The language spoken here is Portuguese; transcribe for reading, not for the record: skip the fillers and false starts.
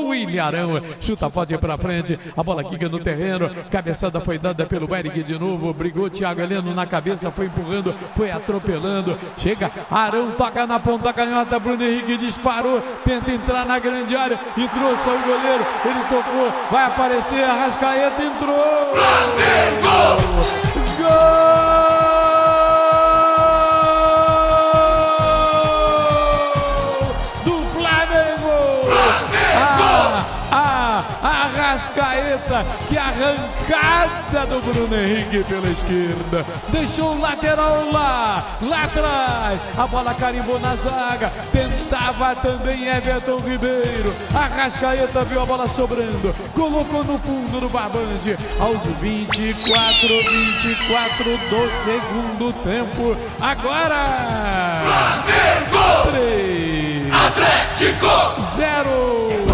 o Ilharão. Chuta forte pra frente. A bola quica no terreno. Cabeçada foi dada pelo Eric de novo. Brigou Thiago Heleno na cabeça. Foi empurrando. Foi atropelando. Chega. Arão toca na ponta canhota. Bruno Henrique disparou. Tenta entrar na grande área. Entrou, saiu o goleiro. Ele tocou. Vai aparecer. Arrascaeta entrou. Flamengo! Gol! Arrascaeta, que arrancada do Bruno Henrique pela esquerda, deixou o lateral lá atrás, a bola carimbou na zaga, tentava também Everton Ribeiro, Arrascaeta viu a bola sobrando, colocou no fundo do barbante, aos 24 do segundo tempo, agora Flamengo! 3 Atlético! 0